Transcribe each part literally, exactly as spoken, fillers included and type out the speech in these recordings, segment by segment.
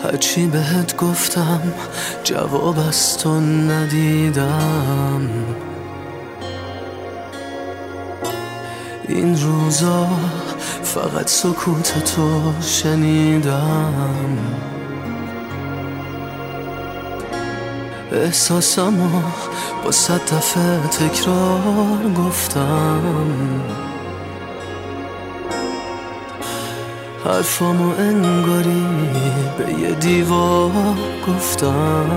هرچی بهت گفتم جواب از تو ندیدم. این روزا فقط سکوت تو شنیدم. احساسمو با صد دفعه تکرار گفتم. حرفامو انگاری به یه دیوار گفتم.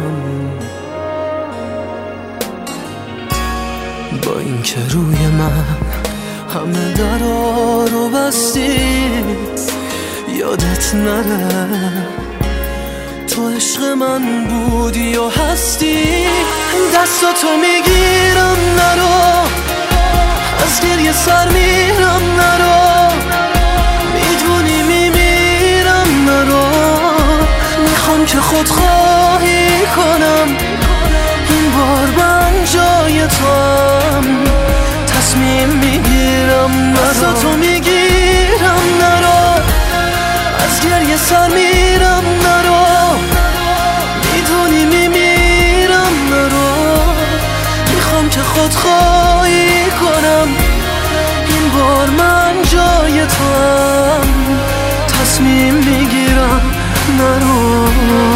با اینکه روی من همه درا رو بستی، یادت نره تو عشق من بودی و هستی. دستاتو میگیرم نرو، از گریه سر میرم نرو، میدونی میمیرم نرو. میخوام که خودخواهی کنم، این بار من جای توام، تصمیم میگیرم دستاتو میگیرم نرو، از گریه سر میرم نرو، میدونی میمیرم نرو. میخوام که خودخواهی کنم، این بار من جای توام، تصمیم میگیرم نرو.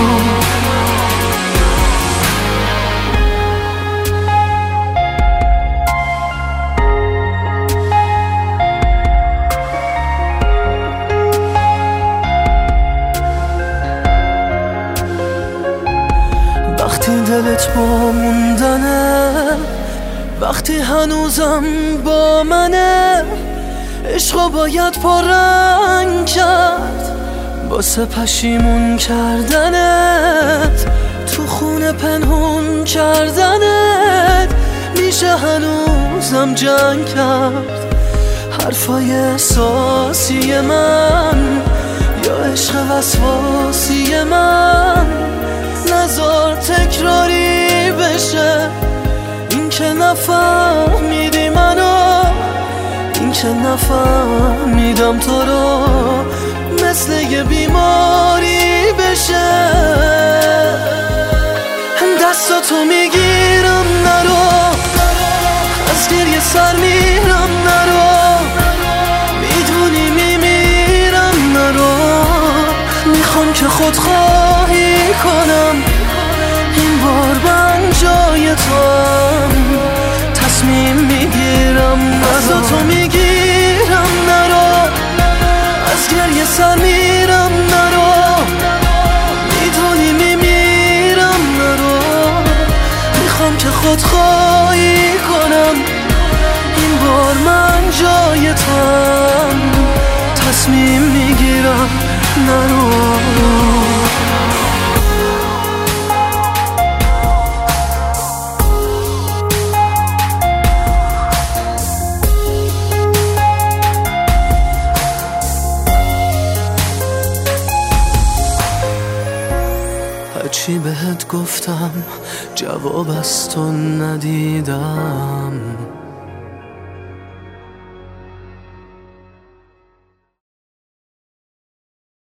وقتی دلت با موندنه، وقتی هنوزم با منه، عشقو باید پررنگ کرد واسه پشیمون کردنت، تو خونه پنهون کردنت. میشه هنوزم جنگ کرد حرفای احساسی من، یا عشق وسواسی من. نذار تکراری بشه این که نفهمیدی منو، این که نفهمیدم تو رو، مثل یه بیماری بشه. دستاتو میگیرم نرو، از گریه سر میرم نرو، میدونی میمیرم نرو. میخوام که خودخواهی کنم، این بار من جای توام، تصمیم میگیرم دستاتو میگیرم نرو، از گریه سر میرم نرو، میدونی میمیرم نرو. میخوام که خودخواهی کنم، این بار من جای توام، تصمیم میگیرم نرو. هرچی بهت گفتم جواب از تو ندیدم.